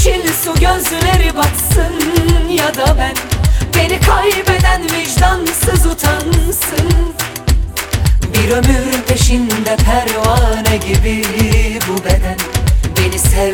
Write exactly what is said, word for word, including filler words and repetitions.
yeşil su gözleri batsın ya da ben. Beni kaybeden vicdansız utansın. Bir ömür peşinde pervane gibi bu beden. Beni sev